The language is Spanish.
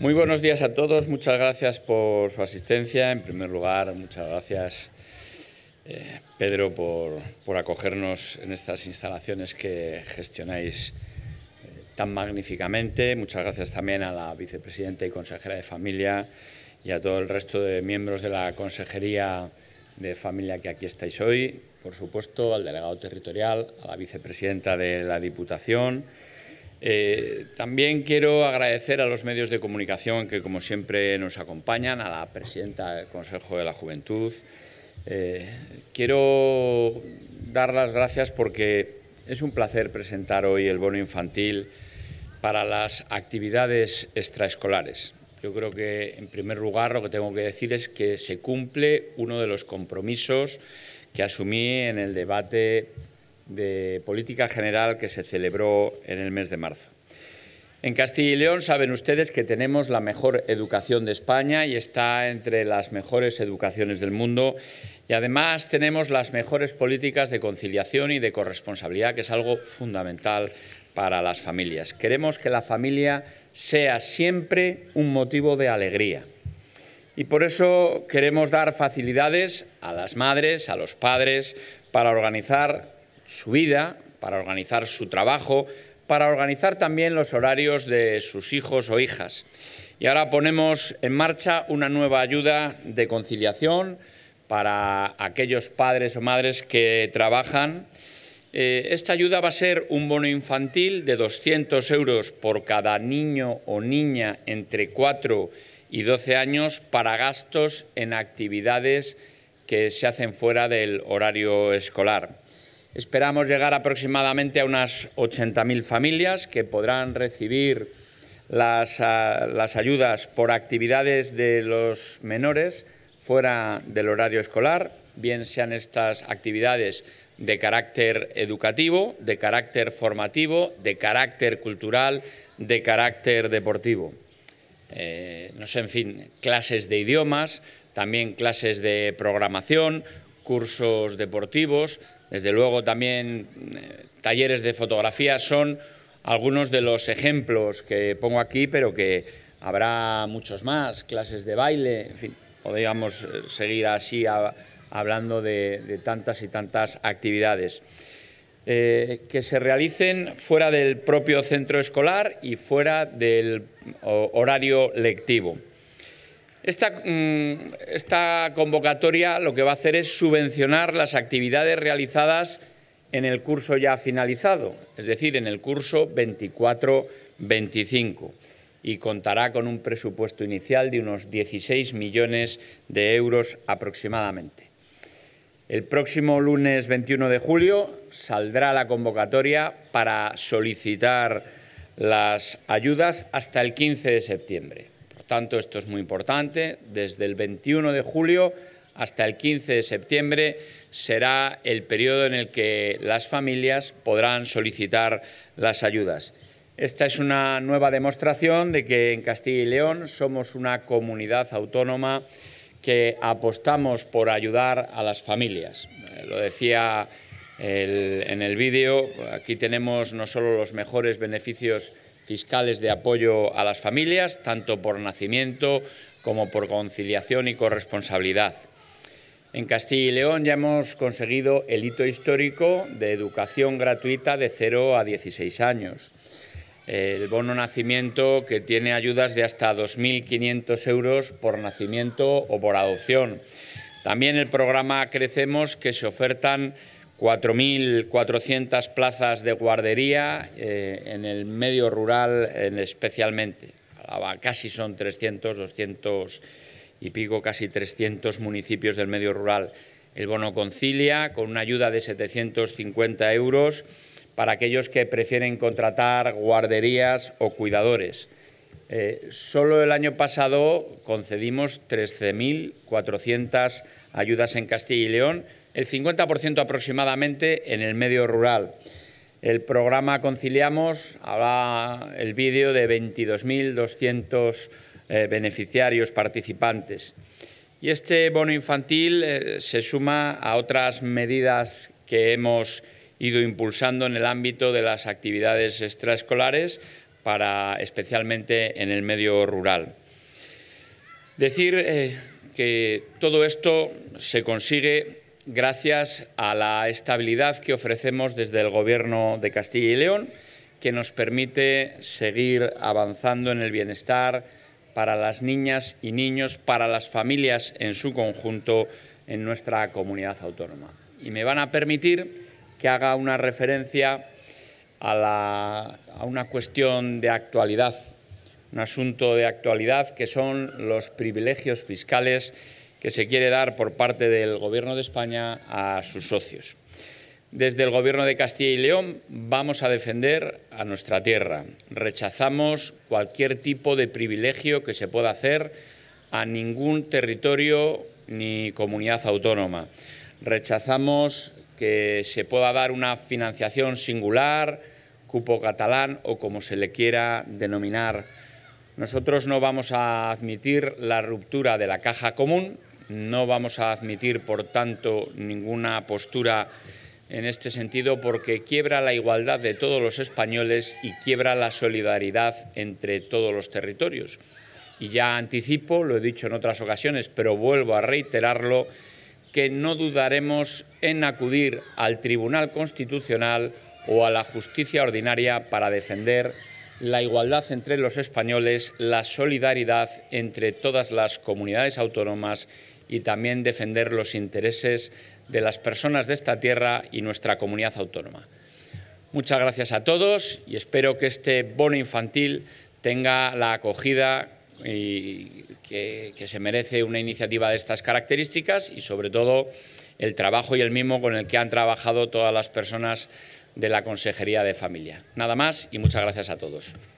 Muy buenos días a todos. Muchas gracias por su asistencia. En primer lugar, muchas gracias, Pedro, por acogernos en estas instalaciones que gestionáis tan magníficamente. Muchas gracias también a la vicepresidenta y consejera de Familia y a todo el resto de miembros de la Consejería de Familia que aquí estáis hoy. Por supuesto, al delegado territorial, a la vicepresidenta de la Diputación. También quiero agradecer a los medios de comunicación que, como siempre, nos acompañan, a la presidenta del Consejo de la Juventud. Quiero dar las gracias porque es un placer presentar hoy el bono infantil para las actividades extraescolares. Yo creo que, en primer lugar, lo que tengo que decir es que se cumple uno de los compromisos que asumí en el debate de política general que se celebró en el mes de marzo. En Castilla y León saben ustedes que tenemos la mejor educación de España y está entre las mejores educaciones del mundo, y además tenemos las mejores políticas de conciliación y de corresponsabilidad, que es algo fundamental para las familias. Queremos que la familia sea siempre un motivo de alegría. Y por eso queremos dar facilidades a las madres, a los padres, para organizar su vida, para organizar su trabajo, para organizar también los horarios de sus hijos o hijas. Y ahora ponemos en marcha una nueva ayuda de conciliación para aquellos padres o madres que trabajan. Esta ayuda va a ser un bono infantil de 200 euros por cada niño o niña entre 4 y 12 años para gastos en actividades que se hacen fuera del horario escolar. Esperamos llegar aproximadamente a unas 80.000 familias que podrán recibir las ayudas por actividades de los menores fuera del horario escolar, bien sean estas actividades de carácter educativo, de carácter formativo, de carácter cultural, de carácter deportivo. No sé, en fin, clases de idiomas, también clases de programación, cursos deportivos, desde luego también talleres de fotografía. Son algunos de los ejemplos que pongo aquí, pero que habrá muchos más, clases de baile, en fin, podríamos seguir así hablando de tantas y tantas actividades que se realicen fuera del propio centro escolar y fuera del horario lectivo. Esta convocatoria lo que va a hacer es subvencionar las actividades realizadas en el curso ya finalizado, es decir, en el curso 24-25, y contará con un presupuesto inicial de unos 16 millones de euros aproximadamente. El próximo lunes 21 de julio saldrá la convocatoria para solicitar las ayudas hasta el 15 de septiembre. Por tanto, esto es muy importante. Desde el 21 de julio hasta el 15 de septiembre será el periodo en el que las familias podrán solicitar las ayudas. Esta es una nueva demostración de que en Castilla y León somos una comunidad autónoma que apostamos por ayudar a las familias. Lo decía en el vídeo, aquí tenemos no solo los mejores beneficios fiscales de apoyo a las familias, tanto por nacimiento como por conciliación y corresponsabilidad. En Castilla y León ya hemos conseguido el hito histórico de educación gratuita de 0 a 16 años. El bono nacimiento, que tiene ayudas de hasta 2.500 euros por nacimiento o por adopción. También el programa Crecemos, que se ofertan 4.400 plazas de guardería en el medio rural especialmente. Casi son 300, 200 y pico, casi 300 municipios del medio rural. El bono Concilia, con una ayuda de 750 euros para aquellos que prefieren contratar guarderías o cuidadores. Solo el año pasado concedimos 13.400 ayudas en Castilla y León, el 50% aproximadamente en el medio rural. El programa Conciliamos, habla el vídeo de 22.200 beneficiarios participantes. Y este bono infantil se suma a otras medidas que hemos ido impulsando en el ámbito de las actividades extraescolares especialmente en el medio rural. Decir que todo esto se consigue gracias a la estabilidad que ofrecemos desde el Gobierno de Castilla y León, que nos permite seguir avanzando en el bienestar para las niñas y niños, para las familias en su conjunto en nuestra comunidad autónoma. Y me van a permitir que haga una referencia a una cuestión de actualidad, un asunto de actualidad que son los privilegios fiscales que se quiere dar por parte del Gobierno de España a sus socios. Desde el Gobierno de Castilla y León vamos a defender a nuestra tierra. Rechazamos cualquier tipo de privilegio que se pueda hacer a ningún territorio ni comunidad autónoma. Rechazamos que se pueda dar una financiación singular, cupo catalán o como se le quiera denominar. Nosotros no vamos a admitir la ruptura de la caja común, no vamos a admitir, por tanto, ninguna postura en este sentido porque quiebra la igualdad de todos los españoles y quiebra la solidaridad entre todos los territorios. Y ya anticipo, lo he dicho en otras ocasiones, pero vuelvo a reiterarlo, que no dudaremos en acudir al Tribunal Constitucional o a la justicia ordinaria para defender la igualdad entre los españoles, la solidaridad entre todas las comunidades autónomas y también defender los intereses de las personas de esta tierra y nuestra comunidad autónoma. Muchas gracias a todos y espero que este bono infantil tenga la acogida y que se merece una iniciativa de estas características y, sobre todo, el trabajo y el mimo con el que han trabajado todas las personas de la Consejería de Familia. Nada más y muchas gracias a todos.